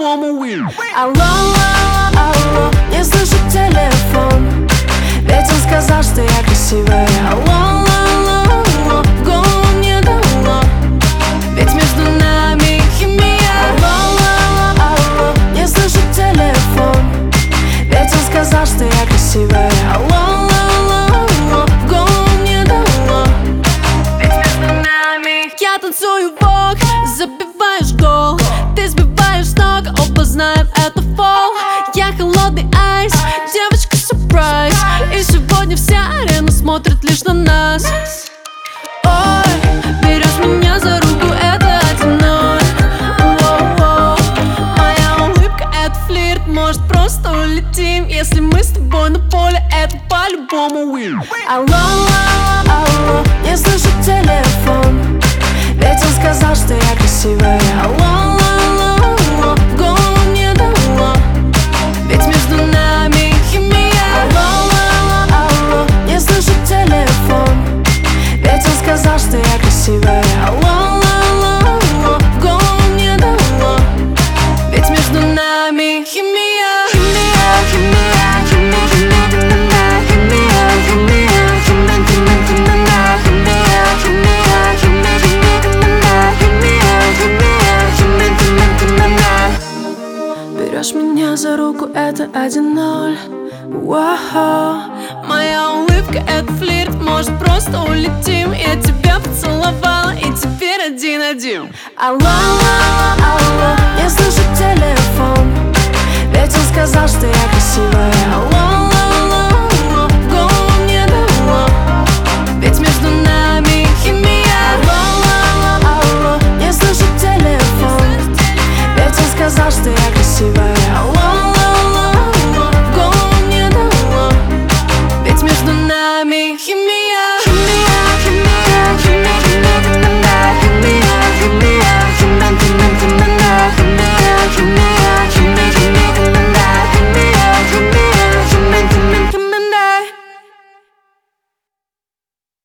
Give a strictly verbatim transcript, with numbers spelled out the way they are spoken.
по-любому will. Алло, алло, алло, не слышу телефон, ведь он сказал, что я красивая. Алло, алло, алло, в голову мне дало, ведь между нами химия. Алло, алло, алло, не слышу телефон, ведь он сказал, что я красивая. Алло, алло, алло, в голову мне дало, ведь между нами. Я танцую вок, забиваешь гол, ты сбиваешь с ног, оба знаем это фол. Я холодный айс, девочка сюрприз, и сегодня вся арена смотрит лишь на нас. Ой, берешь меня за руку, это один ноль. Моя улыбка — это флирт, может просто улетим. Если мы с тобой на поле, это по-любому will. Алло, алло, алло, не слышу телефон, ведь он сказал, что я красивая. Алло, алло, алло, в голову мне дало, ведь между нами химия. Алло, алло, алло, не слышу телефон, ведь он сказал, что я красивая. Алло, алло, алло, в голову мне дало, ведь между нами химия. Химия, химия, химия, химия, химия, химия, берешь меня за руку, это один ноль. Моя улыбка — это флирт, может просто улетим. Я тебя поцеловала, и теперь один-один. Алло, алло, алло, не слышу телефон, ведь он сказал, что я красивая. Алло,